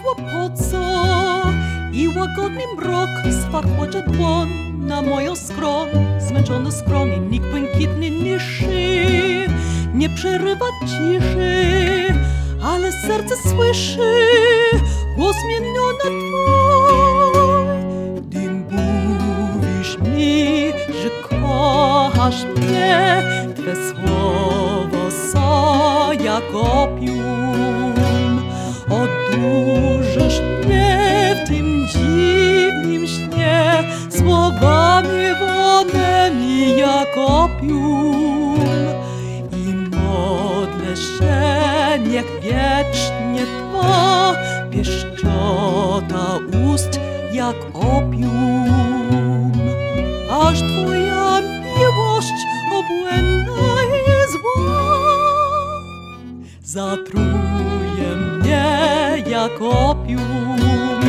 światło po co i łagodny mrok swak kładzie dłoń na moją skroń, zmęczony skroń i nikt błękitny nie szy, nie przerywa ciszy, ale serce słyszy głos mieniony twój. Gdy mówisz mi, że kochasz mnie, twe słowo są jak opium. Odurzysz mnie w tym dziwnym śnie słowami wonnymi jak opium. I modlę się, niech wiecznie Twa pieszczota ust jak opium. Aż Twoja miłość obłędna i zła zatruje mnie jak opium.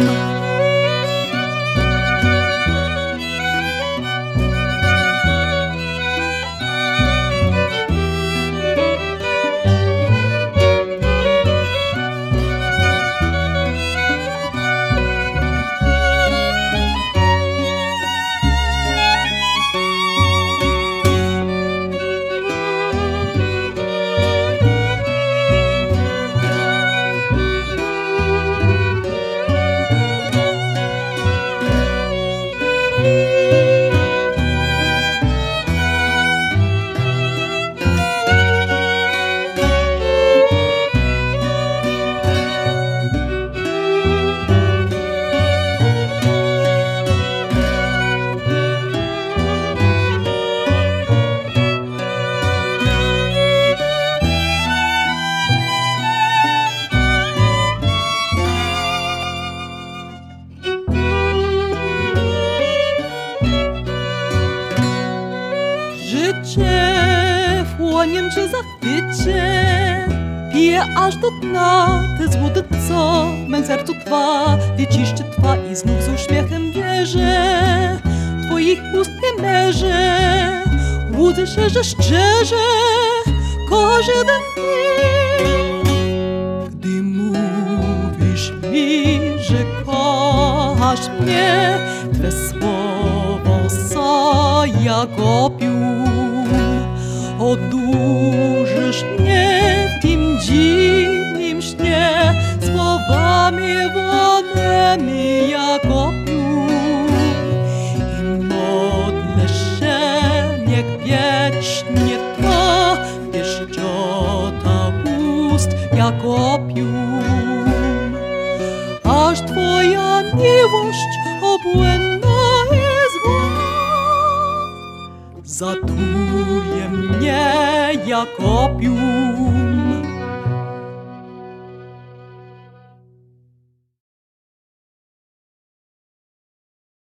Życie wchłoniem Cię zachwycie, piję aż do dna te złote, co w mym sercu trwa. Wyciszczy Twa i znów z uśmiechem wierzę, Twoich ust nie mierzę. Łudzę się, że szczerze kochasz jeden mnie. Gdy mówisz mi, że kochasz mnie, Twe słowo są jak opium. Odurzysz mnie w tym dziwnym śnie słowami wonnymi jak opium. I modlę się, niech wiecznie Twa pieszczota ust jak opium. Aż Twoja miłość obłędna i zła zatruje mnie jak opium.